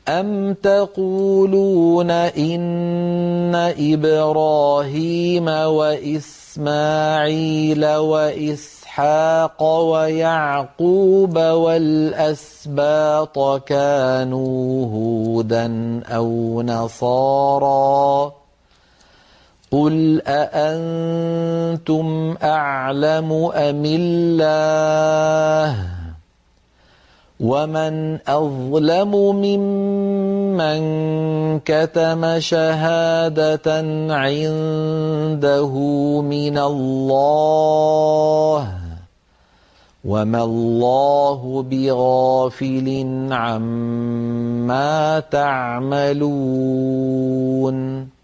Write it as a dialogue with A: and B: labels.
A: أَمْ تَقُولُونَ إِنَّ إِبْرَاهِيمَ وَإِسْمَاعِيلَ وَإِسْحَاقَ وَيَعْقُوبَ وَالْأَسْبَاطَ كَانُوا هُودًا أَوْ نَصَارَىٰ ۗ قُلْ أَأَنتُمْ أَعْلَمُ أَمِ اللَّهُ ۗ وَمَنْ أَظْلَمُ مِمَّنْ كَتَمَ شَهَادَةً عِندَهُ مِنَ اللَّهِ ۗ وَمَا اللَّهُ بِغَافِلٍ عَمَّا تَعْمَلُونَ